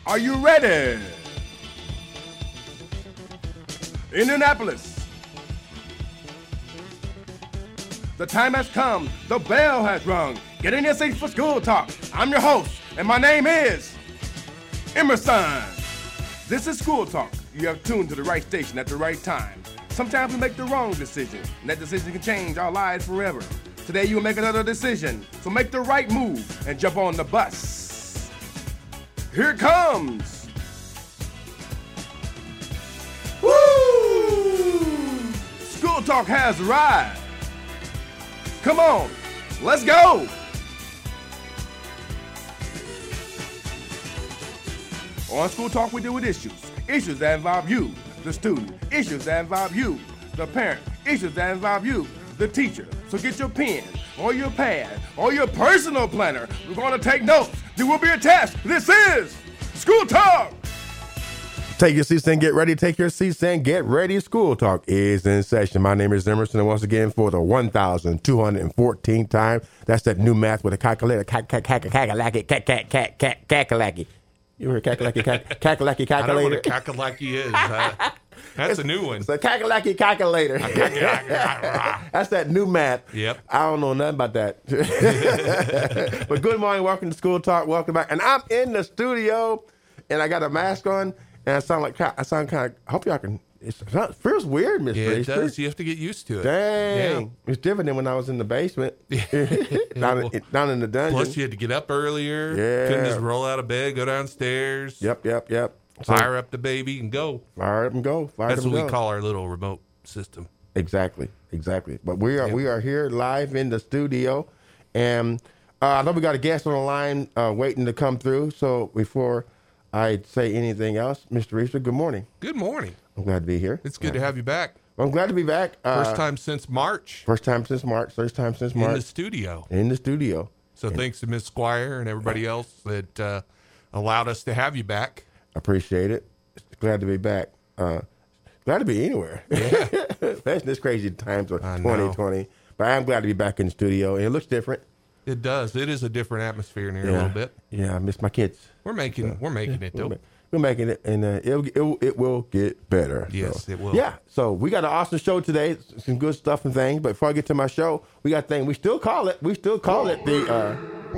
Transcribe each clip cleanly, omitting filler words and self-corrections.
Are you ready? Indianapolis. The time has come. The bell has rung. Get in your seats for School Talk. I'm your host, and my name is Emerson. This is School Talk. You have tuned to the right station at the right time. Sometimes we make the wrong decision, and that decision can change our lives forever. Today you will make another decision, so make the right move and jump on the bus. Here it comes. Woo! School Talk has arrived. Come on, let's go. On School Talk, we deal with issues that involve you, the student, issues that involve you, the parent, issues that involve you, the teacher. So get your pen or your pad or your personal planner. We're going to take notes. There will be a test. This is School Talk. Take your seats and get ready. Take your seats and get ready. School Talk is in session. My name is Emerson, and once again, for the 1,214th time, that's that new math with a calculator. Kakalaki. You heard kakalaki calculator? I don't know what a kakalaki is. That's a new one. It's a kakalaki calculator. That's that new math. Yep. I don't know nothing about that. But good morning. Welcome to School Talk. Welcome back. And I'm in the studio, and I got a mask on, and I sound kind of, I hope y'all can, it feels weird, Mr. Yeah, it Easter. does. You have to get used to it. Dang. Yeah. It's different than when I was in the basement, down in the dungeon. Plus, you had to get up earlier. Yeah. Couldn't just roll out of bed, go downstairs. Yep. Fire up the baby and go. Fire up and go. That's what we call our little remote system. Exactly. But we are here live in the studio, and I know we got a guest on the line waiting to come through. So before I say anything else, Mr. Easter, good morning. Good morning. I'm glad to be here. It's good to have you back. I'm glad to be back. First time since March. First time since March. In the studio. So thanks to Ms. Squire and everybody else that allowed us to have you back. Appreciate it. Glad to be back. Glad to be anywhere. Yeah. Especially this crazy times of 2020. But I'm glad to be back in the studio. And it looks different. It does. It is a different atmosphere in here a little bit. Yeah, I miss my kids. We're making it though. We're making it, and it will get better. Yes, it will. Yeah, so we got an awesome show today, some good stuff and things. But before I get to my show, we got things. We still call it the.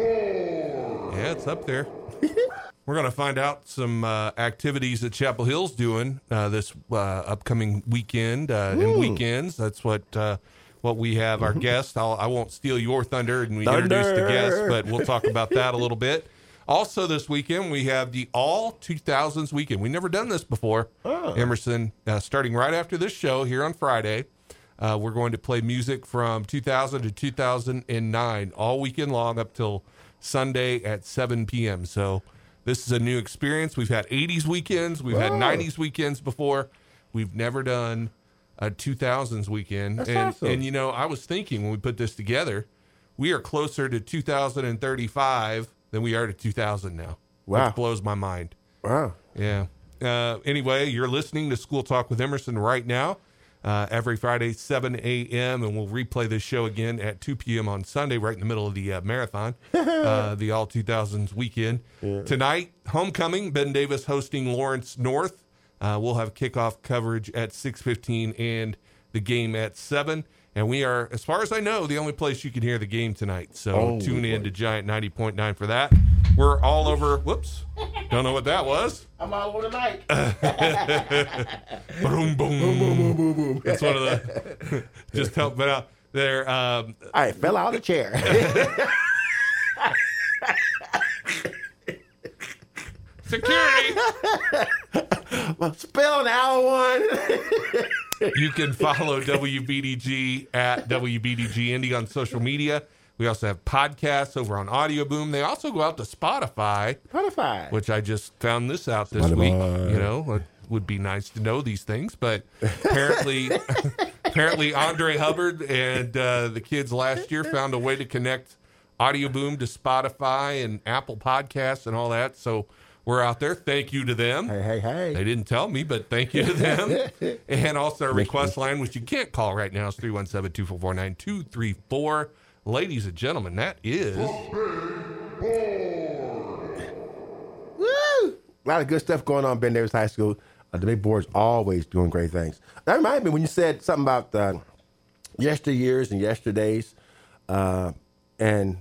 Yeah, it's up there. We're going to find out some activities that Chapel Hill's doing this upcoming weekend and weekends. That's what we have. Our guest. I won't steal your thunder and we introduce the guest, but we'll talk about that a little bit. Also this weekend, we have the All 2000s weekend. We've never done this before, Emerson. Starting right after this show here on Friday, we're going to play music from 2000 to 2009 all weekend long up till Sunday at 7 p.m. So this is a new experience. We've had 80s weekends. We've had 90s weekends before. We've never done a 2000s weekend. That's awesome. And, you know, I was thinking when we put this together, we are closer to 2035 than we are to 2000 now. Wow. Which blows my mind. Wow. Yeah. Anyway, you're listening to School Talk with Emerson right now. Every Friday, 7 a.m., and we'll replay this show again at 2 p.m. on Sunday, right in the middle of the marathon, the All 2000s weekend. Yeah. Tonight, homecoming, Ben Davis hosting Lawrence North. We'll have kickoff coverage at 6:15 and the game at 7. And we are, as far as I know, the only place you can hear the game tonight. So tune in to Giant 90.9 for that. We're all over. Whoops. Don't know what that was. I'm all over the mic. Boom, boom. Boom, boom, boom, boom, boom. That's one of the, just help it out there. I fell out of the chair. Security. Spill now one. You can follow WBDG at WBDG Indy on social media. We also have podcasts over on Audio Boom. They also go out to Spotify. Which I just found this out this week. You know, it would be nice to know these things. But apparently Andre Hubbard and the kids last year found a way to connect Audio Boom to Spotify and Apple Podcasts and all that. So we're out there. Thank you to them. Hey. They didn't tell me, but thank you to them. And also our request line, which you can't call right now, is 317-244-9234. Ladies and gentlemen, that is... Woo! lot of good stuff going on at Ben Davis High School. The big board's always doing great things. That reminded me when you said something about yesteryears and yesterdays, and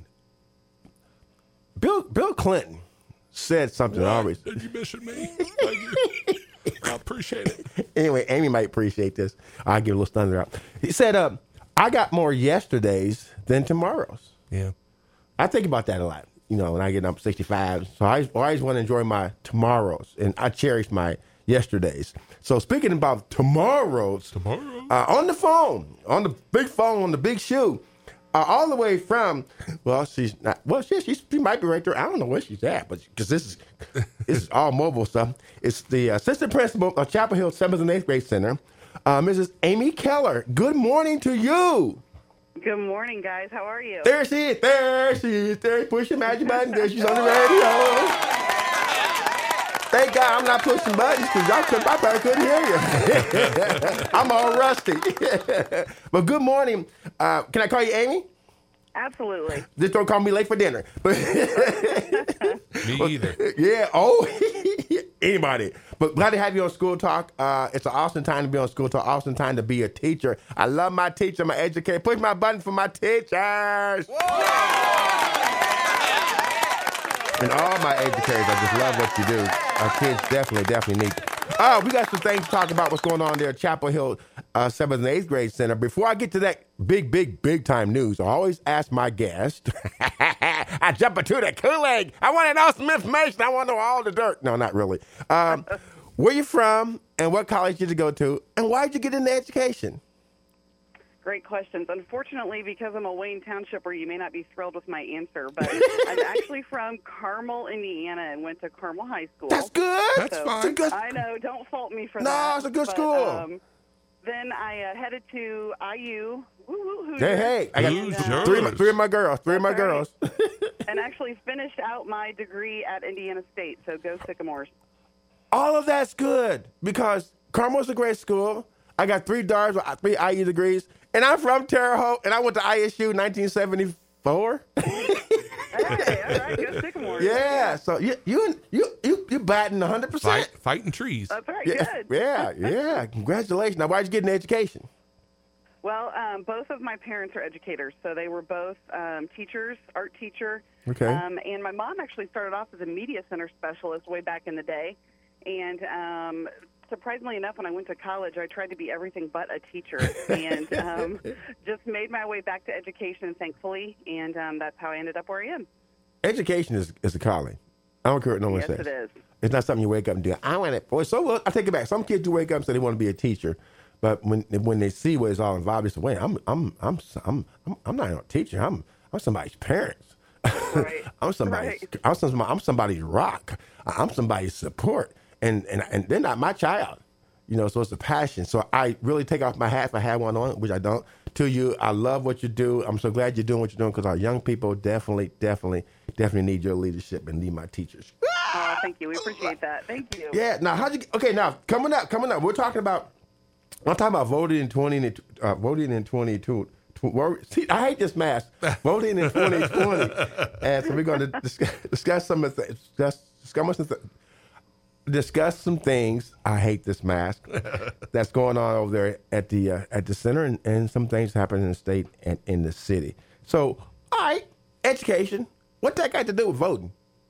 Bill Clinton said something always. Did you mention me? Thank you. I appreciate it. Anyway, Amy might appreciate this. I'll give a little thunder out. He said, I got more yesterdays than tomorrows. Yeah. I think about that a lot, when I get up 65. So I always want to enjoy my tomorrows, and I cherish my yesterdays. So speaking about tomorrows, on the phone, on the big shoe, all the way from, she's not, she might be right there. I don't know where she's at, but because this is all mobile stuff. It's the assistant principal of Chapel Hill 7th and 8th grade center, Mrs. Amy Keller. Good morning to you. Good morning, guys. How are you? There she is. There, push the magic button. There she's on the radio. Thank God I'm not pushing buttons because I probably couldn't hear you. I'm all rusty. But good morning. Can I call you Amy? Absolutely. Just don't call me late for dinner. Me either. Yeah. Oh, anybody. But glad to have you on School Talk. It's an awesome time to be on School Talk. Awesome time to be a teacher. I love my teacher, my educator. Push my button for my teachers. And all my educators, I just love what you do. Our kids definitely need. We got some things to talk about what's going on there at Chapel Hill 7th and 8th grade center. Before I get to that big time news, I always ask my guest. I jump into the Kool-Aid. I want to know some information. I want to know all the dirt. No, not really. Where you from and what college did you go to and why did you get into education? Great questions. Unfortunately, because I'm a Wayne Townshipper, you may not be thrilled with my answer, but I'm actually from Carmel, Indiana, and went to Carmel High School. That's good. That's fine. I know. Don't fault me for that. No, it's a good school. Then I headed to IU. Hoosiers. Hey, I got Hoosiers. three of my girls. And actually finished out my degree at Indiana State, so go Sycamores. All of that's good because Carmel's a great school. I got 3 daughters with 3 IU degrees, and I'm from Terre Haute, and I went to ISU in 1974. Okay, all right, go Sycamores. Yeah, so you batting 100%. Fighting trees. That's right, good. Yeah. Congratulations. Now, why'd you get an education? Well, both of my parents are educators, so they were both teachers, art teacher. Okay. And my mom actually started off as a media center specialist way back in the day. And surprisingly enough, when I went to college, I tried to be everything but a teacher and just made my way back to education, thankfully, and that's how I ended up where I am. Education is a calling. I don't care what no one says. Yes, it is. It's not something you wake up and do. I want it. Well, I take it back. Some kids do wake up and say they want to be a teacher, but when they see what it's all involved, they say, "Wait, I'm not a teacher. I'm somebody's parents. Right. I'm somebody's rock. I'm somebody's support." And they're not my child, so it's a passion. So I really take off my hat if I have one on, which I don't. To you, I love what you do. I'm so glad you're doing what you're doing because our young people definitely need your leadership and need my teachers. Oh, thank you. We appreciate that. Thank you. Yeah. Now, now coming up, we're talking about voting in 2022. See, I hate this mask. Voting in 2020, and so we're going to discuss some of the discuss some things. I hate this mask that's going on over there at the center, and some things happen in the state and in the city. So, all right, education. What that got to do with voting?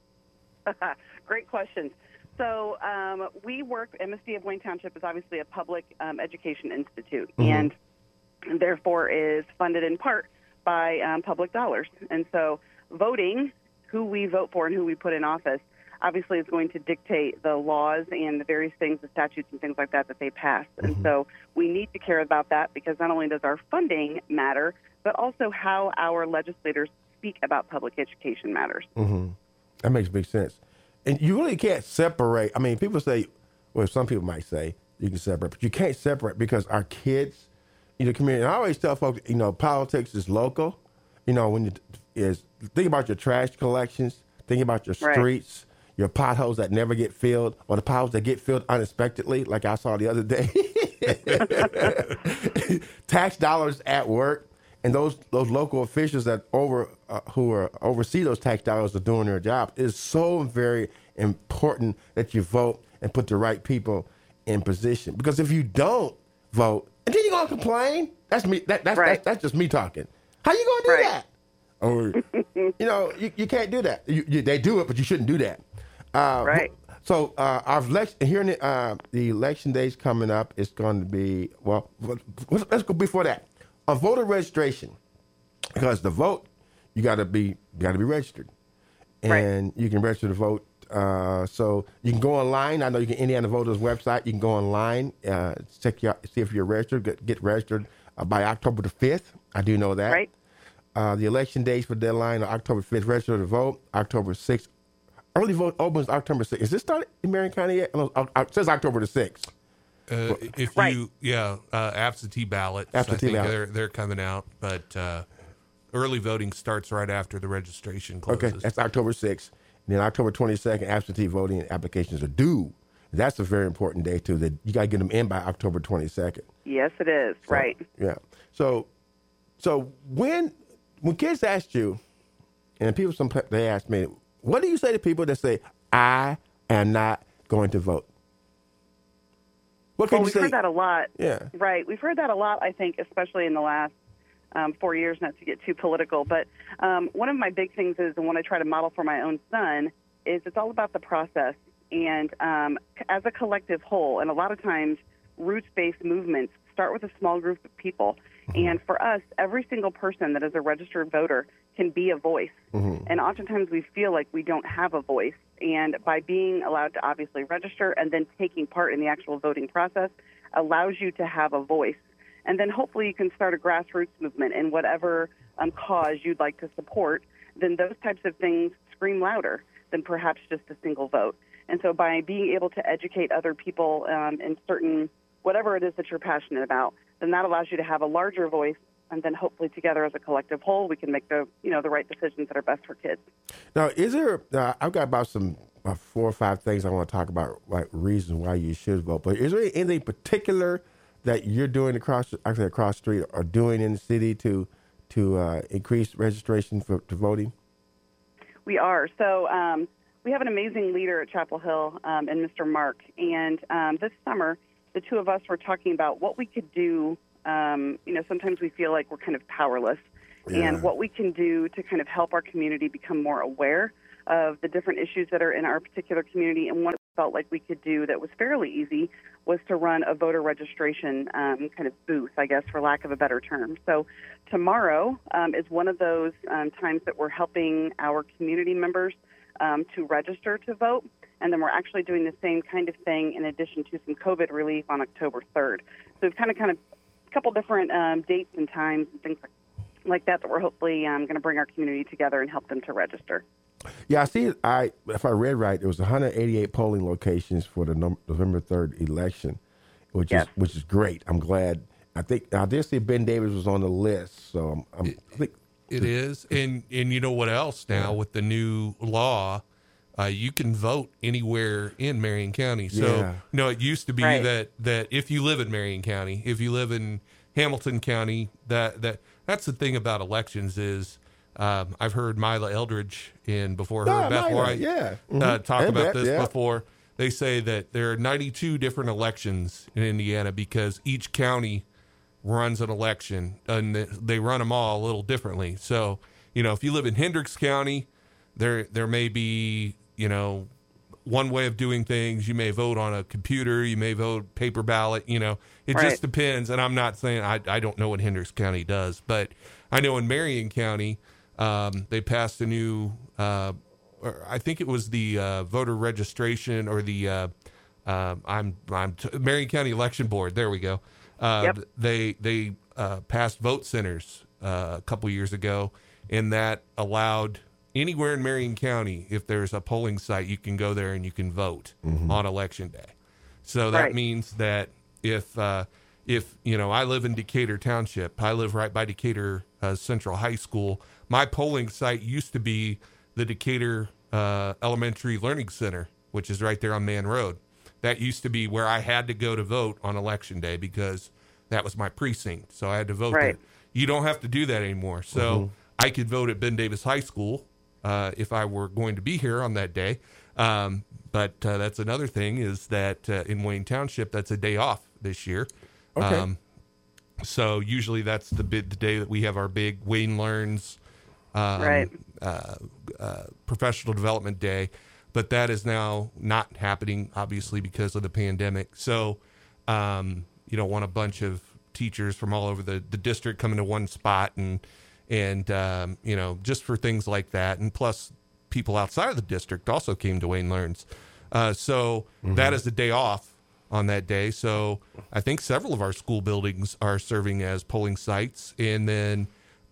Great questions. So we work. MSD of Wayne Township is obviously a public education institute, and therefore is funded in part by public dollars. And so, voting, who we vote for and who we put in office, obviously is going to dictate the laws and the various things, the statutes and things like that they pass. And so we need to care about that because not only does our funding matter, but also how our legislators speak about public education matters. Mm-hmm. That makes big sense. And you really can't separate. I mean, people say, well, some people might say you can separate, but you can't separate because our kids, the community. And I always tell folks, politics is local. When think about your trash collections, think about your streets, your potholes that never get filled, or the potholes that get filled unexpectedly, like I saw the other day. Tax dollars at work. and those local officials that oversee those tax dollars are doing their job. It's so very important that you vote and put the right people in position. Because if you don't vote, and then you're gonna complain, that's me. That's just me talking. How you gonna do that? Or you can't do that. They do it, but you shouldn't do that. Right. So our the election days coming up. It's going to be let's go before that. On voter registration, because the vote you got to be registered, and you can register to vote. So you can go online. I know you can Indiana Voters website. You can go online, see if you're registered. Get registered by October the 5th. I do know that. Right. The election days for deadline are October 5th. Register to vote. October 6th. Early vote opens October 6th. Is this started in Marion County yet? No, it says October the 6th. Absentee ballots. They're coming out, but early voting starts right after the registration closes. Okay, that's October 6th. And then October 22nd, absentee voting applications are due. That's a very important day too. That you got to get them in by October 22nd. Yes, it is. So, right. Yeah. So when kids ask you, and people they ask me, what do you say to people that say, I am not going to vote? What can you say? We've heard that a lot. Yeah. Right. We've heard that a lot, I think, especially in the last 4 years, not to get too political. But one of my big things is, and what I try to model for my own son, is it's all about the process. And as a collective whole, and a lot of times roots-based movements start with a small group of people. Mm-hmm. And for us, every single person that is a registered voter can be a voice. Mm-hmm. And oftentimes we feel like we don't have a voice. And by being allowed to obviously register and then taking part in the actual voting process allows you to have a voice. And then hopefully you can start a grassroots movement in whatever cause you'd like to support. Then those types of things scream louder than perhaps just a single vote. And so by being able to educate other people in certain, whatever it is that you're passionate about, then that allows you to have a larger voice. And then hopefully together as a collective whole, we can make the right decisions that are best for kids. Now, is there, I've got about 4 or 5 things I want to talk about, like reasons why you should vote. But is there anything particular that you're doing across the street or doing in the city to increase registration to voting? We are. So we have an amazing leader at Chapel Hill and Mr. Mark. And this summer, the two of us were talking about what we could do. Sometimes we feel like we're kind of powerless. Yeah. And what we can do to kind of help our community become more aware of the different issues that are in our particular community. And what we felt like we could do that was fairly easy was to run a voter registration kind of booth, I guess, for lack of a better term. So tomorrow is one of those times that we're helping our community members to register to vote. And then we're actually doing the same kind of thing in addition to some COVID relief on October 3rd. So we've kind of a couple different dates and times and things like that we're hopefully going to bring our community together and help them to register. Yeah, I see. If I read right, there was 188 polling locations for the November 3rd election, which is great. I'm glad. I did see Ben Davis was on the list, so I think it is. And you know what else now with the new law? You can vote anywhere in Marion County. So, it used to be that if you live in Marion County, if you live in Hamilton County, that's the thing about elections is I've heard Mila Eldridge before her, Beth White, talk about this before. They say that there are 92 different elections in Indiana because each county runs an election, and they run them all a little differently. So, if you live in Hendricks County, there may be one way of doing things. You may vote on a computer. You may vote paper ballot. It just depends. And I'm not saying I don't know what Hendricks County does, but I know in Marion County, they passed a new, I think it was the voter registration or the Marion County Election Board. There we go. They passed vote centers a couple years ago, and that allowed anywhere in Marion County, if there's a polling site, you can go there and you can vote on Election Day. So that means that if I live in Decatur Township, I live right by Decatur Central High School. My polling site used to be the Decatur Elementary Learning Center, which is right there on Man Road. That used to be where I had to go to vote on Election Day because that was my precinct. So I had to vote there. you don't have to do that anymore. So I could vote at Ben Davis High School if I were going to be here on that day. But that's another thing is that in Wayne Township, that's a day off this year. Okay. So usually that's the day that we have our big Wayne Learns professional development day. But that is now not happening, obviously, because of the pandemic. So you don't want a bunch of teachers from all over the district coming to one spot and just for things like that. And plus, people outside of the district also came to Wayne Learns. So that is the day off on that day. So I think several of our school buildings are serving as polling sites. And then,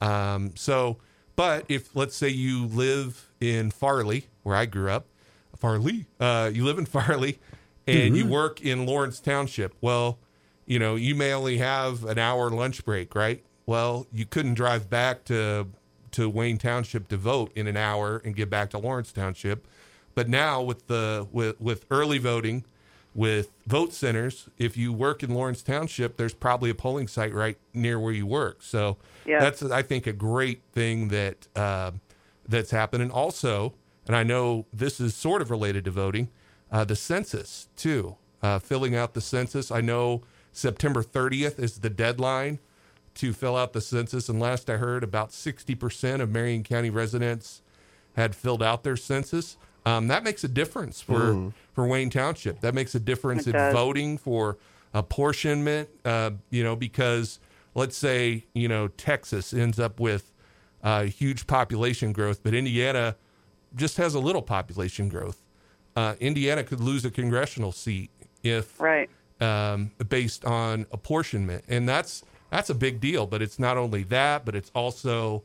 but if, let's say you live in Farley, where I grew up, you live in Farley and you work in Lawrence Township. Well, you may only have an hour lunch break, right? Well, you couldn't drive back to Wayne Township to vote in an hour and get back to Lawrence Township. But now with early voting, with vote centers, if you work in Lawrence Township, there's probably a polling site right near where you work. So that's, I think, a great thing that that's happened. And also, and I know this is sort of related to voting, the census too, filling out the census. I know September 30th is the deadline to fill out the census. And last I heard, about 60% of Marion County residents had filled out their census. That makes a difference for Wayne Township. That makes a difference in voting for apportionment, because let's say, Texas ends up with huge population growth, but Indiana just has a little population growth. Indiana could lose a congressional seat if based on apportionment. And that's a big deal, but it's not only that, but it's also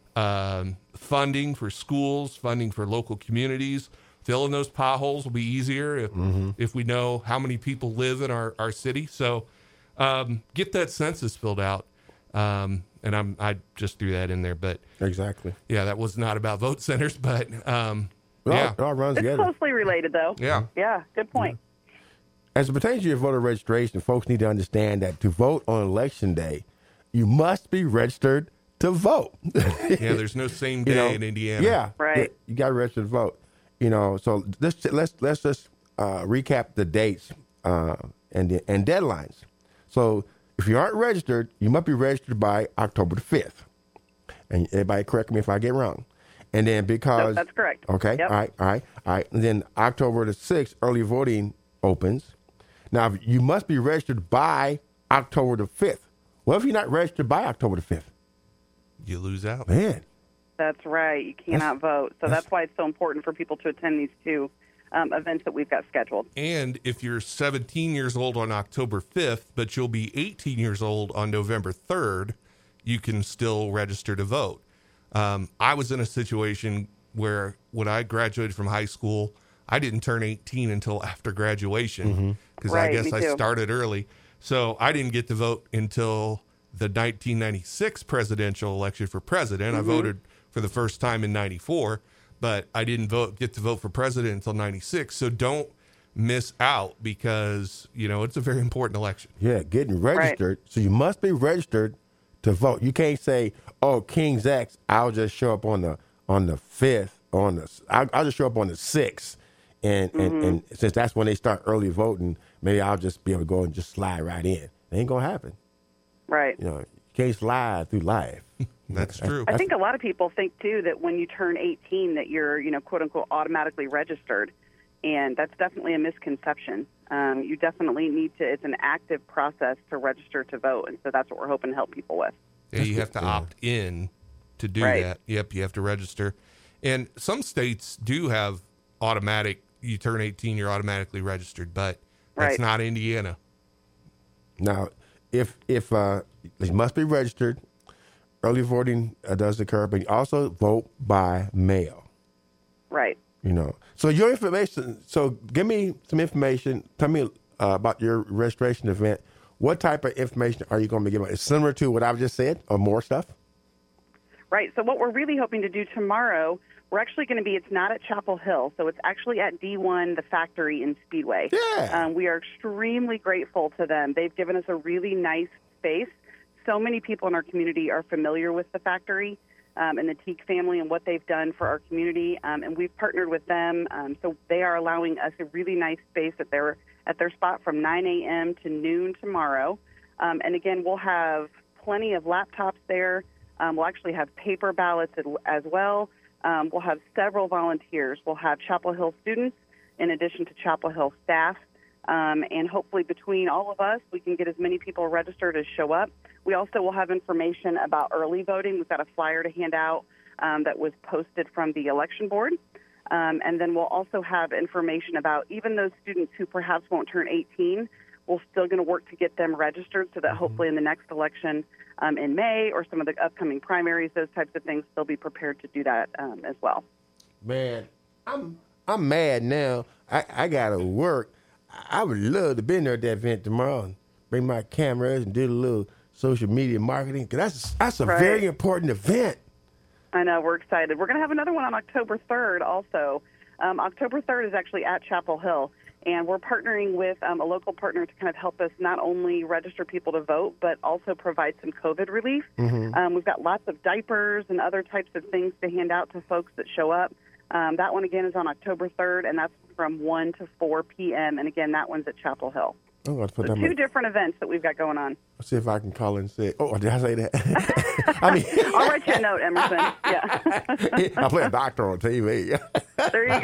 funding for schools, funding for local communities. Filling those potholes will be easier if we know how many people live in our city. So get that census filled out. And I just threw that in there, but exactly. Yeah, that was not about vote centers, but it all runs together. It's closely related, though. Yeah, good point. As it pertains to your voter registration, folks need to understand that to vote on election day, you must be registered to vote. There's no same day in Indiana. Yeah, right. You got to register to vote. So let's just recap the dates and deadlines. So if you aren't registered, you must be registered by October the 5th. And everybody correct me if I get wrong. And then because that's correct. Okay. Yep. All right. And then October the 6th, early voting opens. Now you must be registered by October the 5th. What if you're not registered by October the 5th? You lose out. Man. That's right. You cannot vote. So that's why it's so important for people to attend these two events that we've got scheduled. And if you're 17 years old on October 5th, but you'll be 18 years old on November 3rd, you can still register to vote. I was in a situation where when I graduated from high school, I didn't turn 18 until after graduation because I guess I started early. So I didn't get to vote until the 1996 presidential election for president. I voted for the first time in 94, but I didn't get to vote for president until 96. So don't miss out because, it's a very important election. Yeah, getting registered. Right. So you must be registered to vote. You can't say, oh, King's X, I'll just show up on the 5th, I'll just show up on the 6th. And since that's when they start early voting, maybe I'll just be able to go and just slide right in. It ain't going to happen. Right. You can't slide through life. That's true. I think a lot of people think, too, that when you turn 18 that you're, quote, unquote, automatically registered. And that's definitely a misconception. You definitely need to, it's an active process to register to vote. And so that's what we're hoping to help people with. Yeah, you have to opt in to do that. Yep, you have to register. And some states do have automatic, you turn 18, you're automatically registered, but that's not Indiana. Now, if it must be registered, early voting does occur, but you also vote by mail. Right. So your information, so give me some information. Tell me about your registration event. What type of information are you going to be giving? It's similar to what I've just said or more stuff? Right. So what we're really hoping to do tomorrow, we're actually going to be, it's not at Chapel Hill, so it's actually at D1, the factory in Speedway. Yeah. We are extremely grateful to them. They've given us a really nice space so many people in our community are familiar with the factory and the Teague family and what they've done for our community, and we've partnered with them. So they are allowing us a really nice space at their spot from 9 a.m. to noon tomorrow. And again, we'll have plenty of laptops there. We'll actually have paper ballots as well. We'll have several volunteers. We'll have Chapel Hill students in addition to Chapel Hill staff. And hopefully between all of us, we can get as many people registered as show up. We also will have information about early voting. We've got a flyer to hand out that was posted from the election board. And then we'll also have information about even those students who perhaps won't turn 18. We're still going to work to get them registered so that hopefully in the next election in May or some of the upcoming primaries, those types of things, they'll be prepared to do that as well. Man, I'm mad now. I got to work. I would love to be there at that event tomorrow and bring my cameras and do a little social media marketing, because that's a very important event. I know. We're excited. We're going to have another one on October 3rd also. October 3rd is actually at Chapel Hill, and we're partnering with a local partner to kind of help us not only register people to vote, but also provide some COVID relief. We've got lots of diapers and other types of things to hand out to folks that show up. That one, again, is on October 3rd, and that's from 1 to 4 p.m., and again, that one's at Chapel Hill. Oh, let's put so that two different events that we've got going on. Let's see if I can call and say, oh, did I say that? I mean, I'll write you a note, Emerson. Yeah. I play a doctor on TV. There you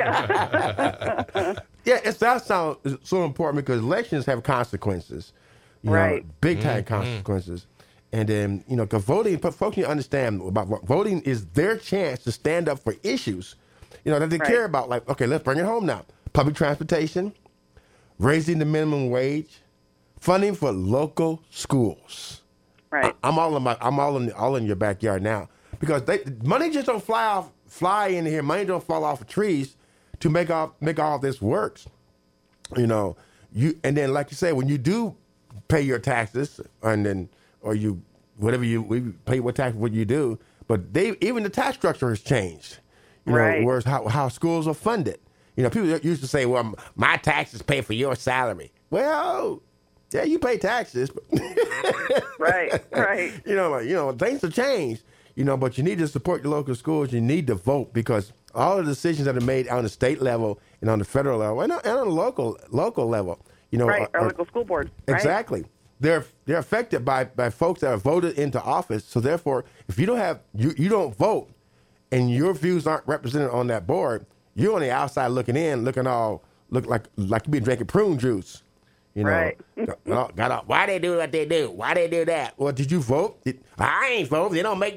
go. Yeah, that sounds so important because elections have consequences. You know, big-time consequences. And then, because voting, folks need to understand about voting is their chance to stand up for issues, that they care about. Like, okay, let's bring it home now. Public transportation, raising the minimum wage, funding for local schools. Right. I'm all in your backyard now because money just don't fly in here. Money don't fall off of trees to make all this works. And then like you say, when you do pay your taxes and then we pay what tax what you do, but even the tax structure has changed. Whereas how schools are funded. People used to say, well, my taxes pay for your salary. Well, yeah, you pay taxes. Right. Things have changed, but you need to support your local schools. You need to vote because all the decisions that are made on the state level and on the federal level and on the local level, our local school board. Exactly. They're affected by folks that are voted into office. So therefore, if you don't have, you don't vote and your views aren't represented on that board, you're on the outside looking in, look like you've been drinking prune juice. Right. Why they do what they do? Why they do that? Well, did you vote? I ain't vote. That don't make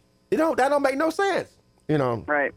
no sense. Right.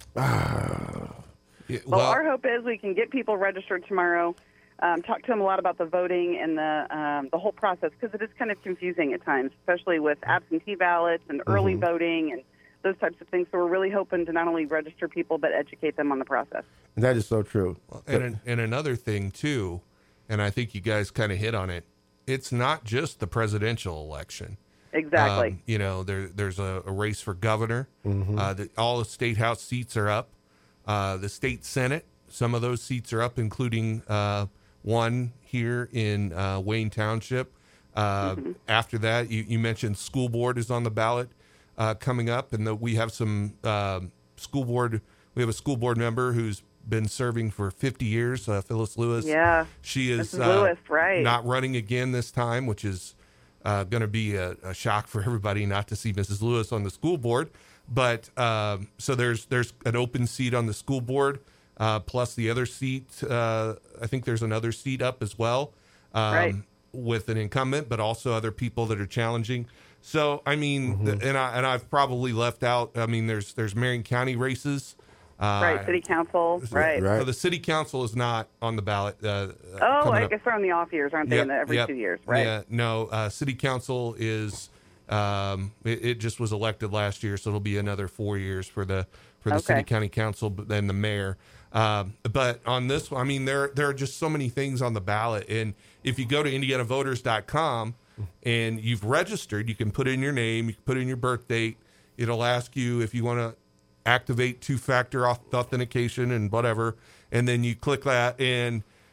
Well, our hope is we can get people registered tomorrow, talk to them a lot about the voting and the whole process because it is kind of confusing at times, especially with absentee ballots and early voting and those types of things. So we're really hoping to not only register people, but educate them on the process. That is so true. And another thing, too, and I think you guys kind of hit on it, it's not just the presidential election. Exactly. There's a race for governor. All the state house seats are up. The state Senate, some of those seats are up, including one here in Wayne Township. After that, you mentioned school board is on the ballot. Coming up, and we have some school board. We have a school board member who's been serving for 50 years, Phyllis Lewis. Yeah, she is Lewis, right? Not running again this time, which is going to be a shock for everybody not to see Mrs. Lewis on the school board. But so there's an open seat on the school board, plus the other seat. I think there's another seat up as well, with an incumbent, but also other people that are challenging. So, I mean, and I've probably left out, I mean, there's Marion County races. City council, right. So the city council is not on the ballot. I guess they're on the off years, aren't they, every 2 years, right? Yeah, no, city council is, it just was elected last year, so it'll be another 4 years for the city county council, but then the mayor. But on this one, I mean, there are just so many things on the ballot. And if you go to IndianaVoters.com, and you've registered, you can put in your name, you can put in your birth date. It'll ask you if you want to activate two-factor authentication and whatever, and then you click that, and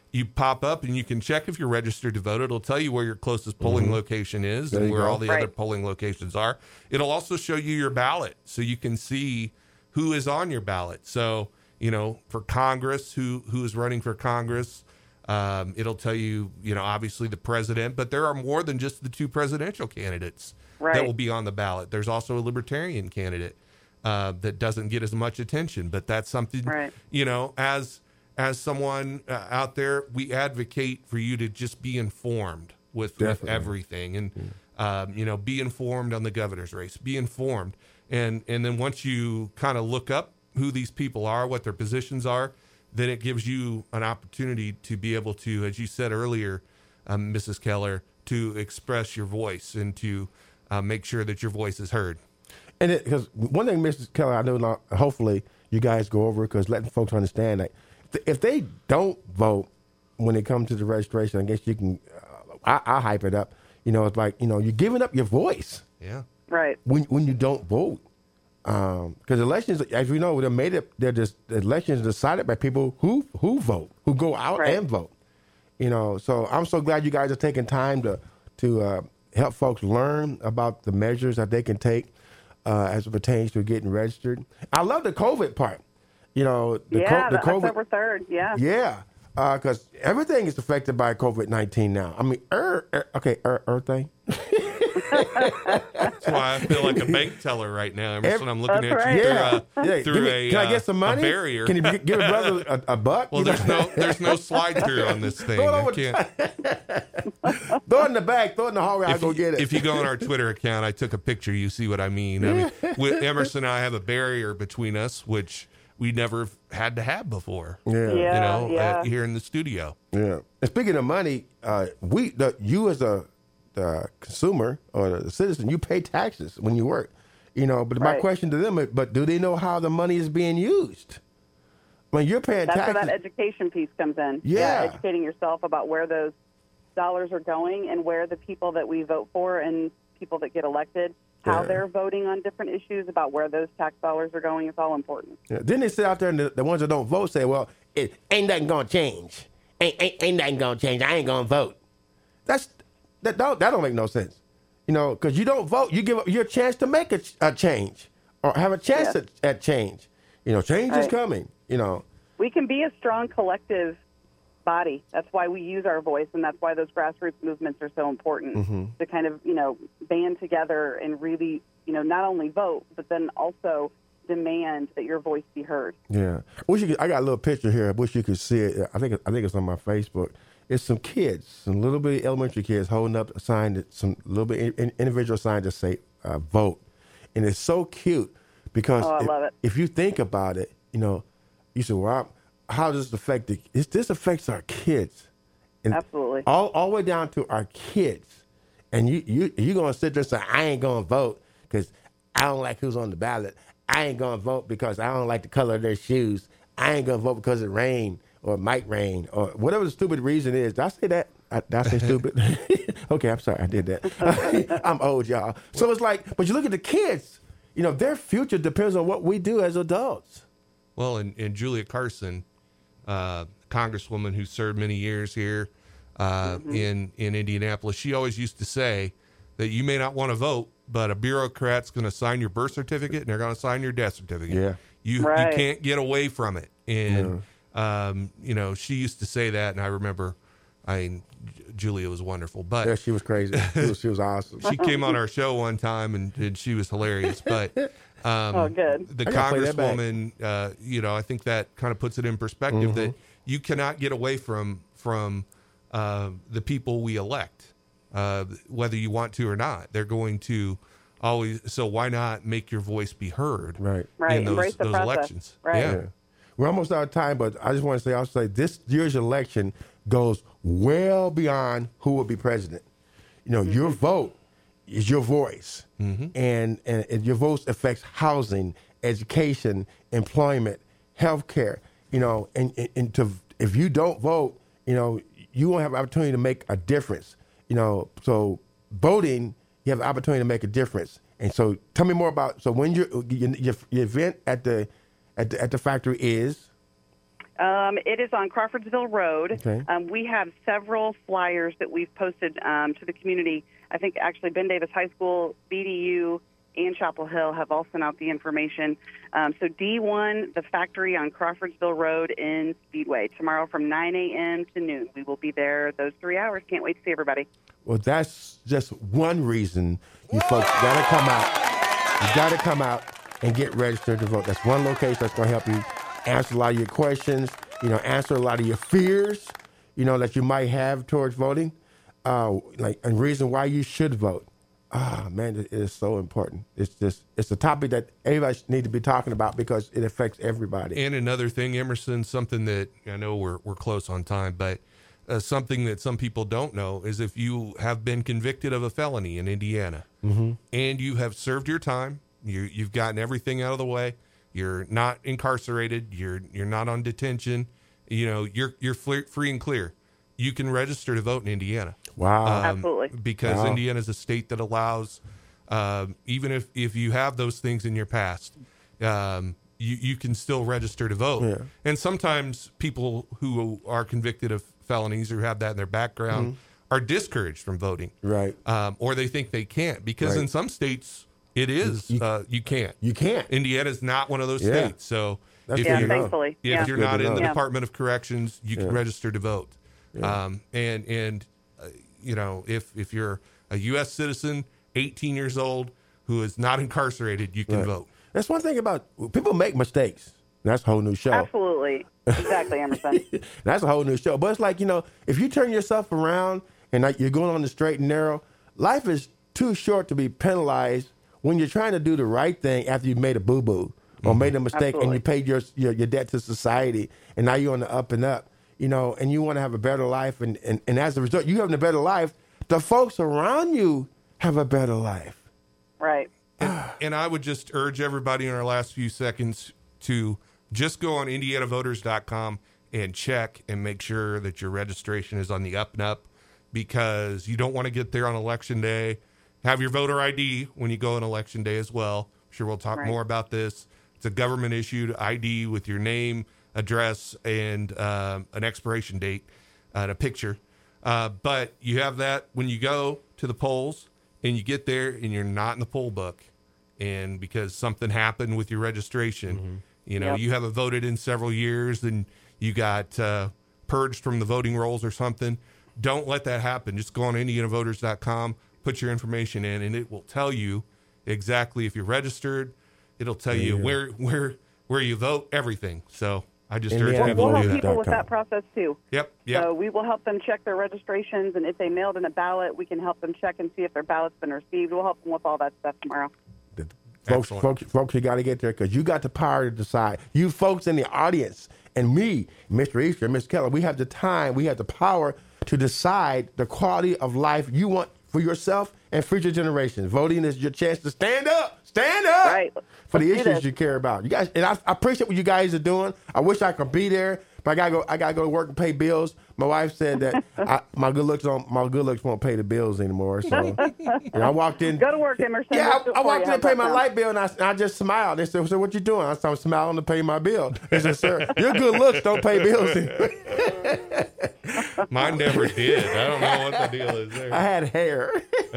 you pop up and you can check if you're registered to vote. It'll tell you where your closest polling location is and where all the other polling locations are. It'll also show you your ballot so you can see who is on your ballot. So, for Congress, who is running for Congress, it'll tell you, obviously the president, but there are more than just the two presidential candidates that will be on the ballot. There's also a libertarian candidate that doesn't get as much attention, but that's something, as someone out there, we advocate for you to just be informed with everything, and be informed on the governor's race, be informed, and then once you kind of look up who these people are, what their positions are, then it gives you an opportunity to be able to, as you said earlier, Mrs. Keller, to express your voice and to make sure that your voice is heard. And because one thing, Mrs. Keller, I know, hopefully you guys go over, because letting folks understand that if they don't vote when it comes to the registration, I guess you can, I hype it up. It's like, you're giving up your voice. Yeah. Right. When you don't vote. Because elections, as we know, elections are decided by people who vote, who go out and vote. So I'm so glad you guys are taking time to help folks learn about the measures that they can take as it pertains to getting registered. I love the COVID part. The COVID, October 3rd, yeah. Yeah, because everything is affected by COVID-19 now. I mean, thing. That's why I feel like a bank teller right now. Emerson, I'm looking at you through can I get some money? A barrier. Can you give a brother a buck? Well, there's no slide through on this thing. I can't. Throw it in the bag. Throw it in the hallway. I'll go get it. If you go on our Twitter account, I took a picture. You see what I mean. With Emerson and I have a barrier between us, which we never had to have before. Here in the studio. Yeah. And speaking of money, you as a consumer or the citizen, you pay taxes when you work. But my question to them is, but do they know how the money is being used? When you're paying taxes. That's where that education piece comes in. Yeah. Educating yourself about where those dollars are going and where the people that we vote for and people that get elected, how they're voting on different issues, about where those tax dollars are going. It's all important. Yeah. Then they sit out there and the ones that don't vote say, well, it ain't nothing going to change. Ain't nothing going to change. I ain't going to vote. That don't make no sense. Because you don't vote, you give up your chance to make a change or have a chance at change. Change is coming, We can be a strong collective body. That's why we use our voice, and that's why those grassroots movements are so important to kind of, band together and really, not only vote, but then also demand that your voice be heard. Yeah. I got a little picture here. I wish you could see it. I think it's on my Facebook. It's some kids, some little bitty elementary kids holding up a sign, some little bit individual sign to say vote. And it's so cute because I love it. If you think about it, you say, well, how does this affect this affects our kids. And absolutely. All the way down to our kids. And you're going to sit there and say, I ain't going to vote because I don't like who's on the ballot. I ain't going to vote because I don't like the color of their shoes. I ain't going to vote because it rained. Or it might rain, or whatever the stupid reason is. Did I say that? Did I say stupid? Okay, I'm sorry, I did that. I'm old, y'all. So it's like, but you look at the kids, their future depends on what we do as adults. Well, and Julia Carson, Congresswoman who served many years here in Indianapolis, she always used to say that you may not want to vote, but a bureaucrat's going to sign your birth certificate and they're going to sign your death certificate. Yeah. You can't get away from it. And she used to say that, and I remember, Julia was wonderful, but yeah, she was crazy. She was awesome. She came on our show one time, and she was hilarious. But good. The Congresswoman, I think that kind of puts it in perspective that you cannot get away from the people we elect, whether you want to or not. They're going to always. So why not make your voice be heard? Right. In those elections. Right. Yeah. We're almost out of time, but I just want to say, this year's election goes well beyond who will be president. Your vote is your voice, and your vote affects housing, education, employment, healthcare. If you don't vote, you won't have an opportunity to make a difference. So voting, you have the opportunity to make a difference. And so, tell me more about. So when your event at the factory is It is on Crawfordsville Road. Okay. We have several flyers that we've posted to the community. I think actually Ben Davis High School, BDU, and Chapel Hill have all sent out the information. So D1, the factory on Crawfordsville Road in Speedway, tomorrow from 9 a.m. to noon. We will be there those 3 hours. Can't wait to see everybody. Well, that's just one reason you folks got to come out. You got to come out and get registered to vote. That's one location that's going to help you answer a lot of your questions, answer a lot of your fears, that you might have towards voting, and reason why you should vote. Man, it is so important. It's a topic that everybody needs to be talking about because it affects everybody. And another thing, Emerson, something that I know we're close on time, but something that some people don't know is if you have been convicted of a felony in Indiana and you have served your time, you've gotten everything out of the way, you're not incarcerated, you're not on detention, you're free and clear. You can register to vote in Indiana. Wow. Absolutely. Because Indiana is a state that allows, even if you have those things in your past, you can still register to vote. Yeah. And sometimes people who are convicted of felonies or have that in their background are discouraged from voting. Right. Or they think they can't because in some states it is, you can't. You can't. Indiana's not one of those states. So That's if good to know. Thankfully. if you're not in the Yeah. Department of Corrections, you can register to vote. Yeah. If you're a U.S. citizen, 18 years old, who is not incarcerated, you can vote. That's one thing about people make mistakes. That's a whole new show. Absolutely. Exactly, Emerson. That's a whole new show. But it's like, if you turn yourself around and you're going on the straight and narrow, life is too short to be penalized when you're trying to do the right thing after you've made a boo-boo or made a mistake and you paid your debt to society and now you're on the up and up, and you want to have a better life. And as a result, you having a better life, the folks around you have a better life. Right. And I would just urge everybody in our last few seconds to just go on indianavoters.com and check and make sure that your registration is on the up and up, because you don't want to get there on election day. Have your voter ID when you go on election day as well. I'm sure we'll talk more about this. It's a government issued ID with your name, address, and an expiration date and a picture. But you have that when you go to the polls and you get there and you're not in the poll book. And because something happened with your registration, you haven't voted in several years and you got purged from the voting rolls or something. Don't let that happen. Just go on indianavoters.com, put your information in, and it will tell you exactly if you're registered. It'll tell you where you vote, everything. So I just urge people We'll to help do that. people with that process, too. Yep. So we will help them check their registrations, and if they mailed in a ballot, we can help them check and see if their ballot's been received. We'll help them with all that stuff tomorrow. Folks, you got to get there because you got the power to decide. You folks in the audience and me, Mr. Easter, Ms. Keller, we have the time, we have the power to decide the quality of life you want for yourself and future generations. Voting is your chance to stand up Right. for the Let's do issues this. you care about. You guys, and I appreciate what you guys are doing. I wish I could be there, but I gotta go to work and pay bills. My wife said that my good looks won't pay the bills anymore. So I walked in. Go to work, Emerson. Yeah, Let's do it I for walked you. in How's to pay that my sound? light bill, and I just smiled. They said, "So what you doing?" I said, "I'm smiling to pay my bill." They said, "Sir, your good looks don't pay bills." Mine never did. I don't know what the deal is there. I had hair.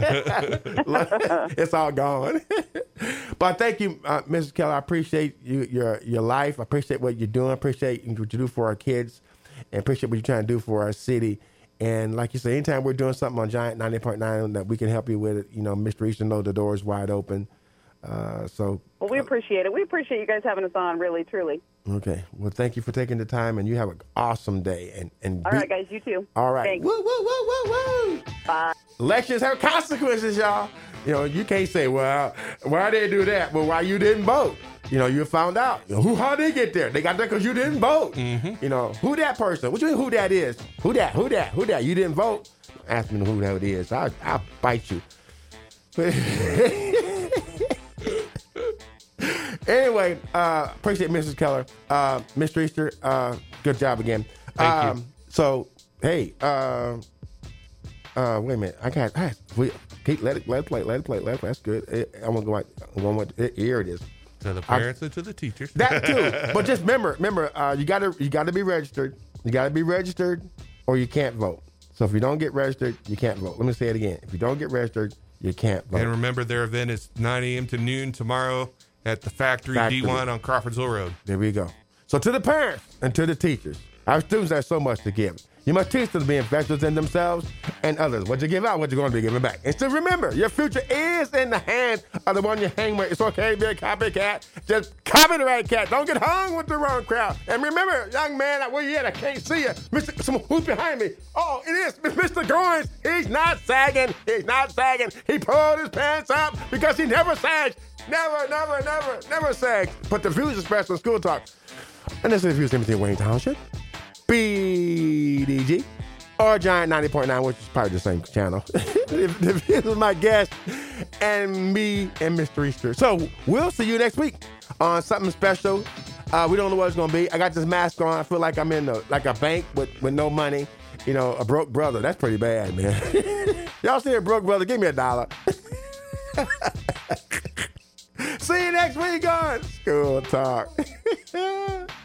It's all gone. But thank you, Mrs. Keller. I appreciate your life. I appreciate what you're doing. I appreciate what you do for our kids, and appreciate what you're trying to do for our city. And like you say, anytime we're doing something on Giant 90.9 that we can help you with it, Mr. Easton knows the door is wide open. Well, we appreciate it. We appreciate you guys having us on, really, truly. Okay. Well, thank you for taking the time, and you have an awesome day. And All right, guys, you too. All right. Thanks. Woo, woo, woo, woo, woo. Bye. Elections have consequences, y'all. You can't say, well, why they do that? Well, why you didn't vote? You found out. How they get there? They got there because you didn't vote. Who that person? What you mean who that is? Who that? You didn't vote? Ask me who that is. I'll bite you. Anyway, appreciate Mrs. Keller. Mr. Easter, good job again. Thank you. So, hey, wait a minute. Let it play. That's good. I'm gonna go out. Here it is. To the parents and to the teachers. That too. But just remember, you gotta be registered. You gotta be registered, or you can't vote. So if you don't get registered, you can't vote. Let me say it again. If you don't get registered, you can't vote. And remember, their event is 9 a.m. to noon tomorrow at the Factory D1 on Crawfordsville Road. There we go. So to the parents and to the teachers, our students have so much to give. You must teach them to be investors in themselves and others. What you give out, what you're going to be giving back. And still remember, your future is in the hands of the one you hang with. It's okay to be a copycat. Just copy the right cat. Don't get hung with the wrong crowd. And remember, young man, where you at? I can't see you. Who's behind me? Oh, it is Mr. Goins. He's not sagging. He's not sagging. He pulled his pants up because he never sags. Never sags. But the views expressed on School Talk. And this is the views in Wayne Township. BDG or Giant 90.9, which is probably the same channel. This is my guest and me and Mr. Easter. So we'll see you next week on something special. We don't know what it's going to be. I got this mask on. I feel like I'm in a bank with no money. You know, a broke brother. That's pretty bad, man. Y'all see a broke brother? Give me $1. See you next week on School Talk.